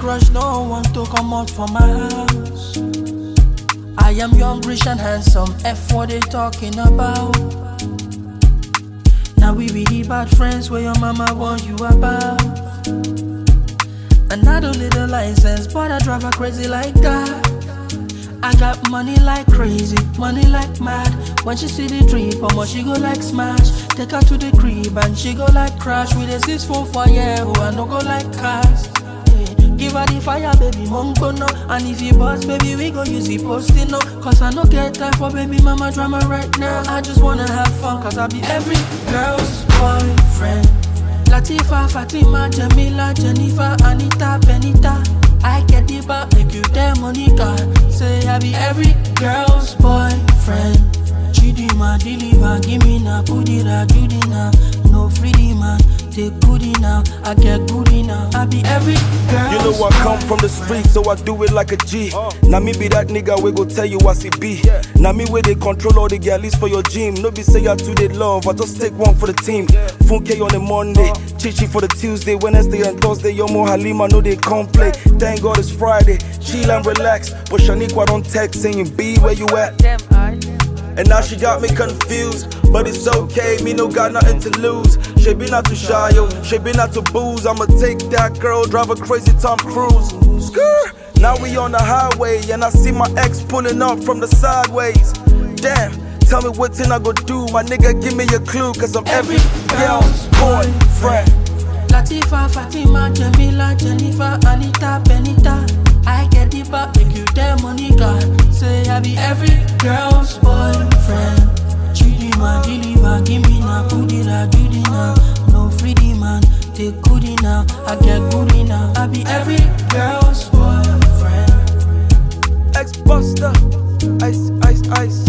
crush, no one to come out from my house. I am young, rich and handsome, F what they talking about. Now we be the bad friends where your mama warned you about. And I don't need a license, but I drive her crazy like that. I got money like crazy, money like mad. When she see the drip, how much she go like smash. Take her to the crib and she go like crash. With a 644, yeah, oh, I no go like cast. Give her the fire, baby, mongo no. And if you boss, baby, we go use the posting no. Cause I no get time for baby mama drama right now. I just wanna have fun, cause I be every girl's boyfriend. Latifa, Fatima, Jamila, Jennifer, Anita, Benita. I get the back, make you them Monica. Say I be every girl's boyfriend. Chidima, deliver, give me na, Kudira, Judina. No freedom, man, take goodie now. I get goodie now. I be every girl's You know I come from the streets, so I do it like a G. Now me be that nigga, we go tell you what it be. Now me where they control all the galleys for your gym. No be say I do they love, I just take one for the team. Funke on the Monday, Chichi for the Tuesday, Wednesday and Thursday. Yo mo Halima, know they complain. Thank God it's Friday, chill and relax. But Shaniqua don't text saying be where you at. And now she got me confused, but it's okay, me no got nothing to lose. She be not too shy, yo, she be not too booze. I'ma take that girl, drive her crazy Tom Cruise. Skrr. Now we on the highway, and I see my ex pulling up from the sideways. Damn, tell me what thing I go do, my nigga give me a clue. Cause I'm every girl's boyfriend. Latifa, Fatima, Jamila, Jennifer, Anita, Benita. I get the back, make you them Monica. Say I be every girl's boyfriend. Chidima, deliver, give me na, Kudira, Judina. No freedom, man, take goodie now. I get goodie now. I be every girl's boyfriend. Ex-Buster, ice, ice, ice.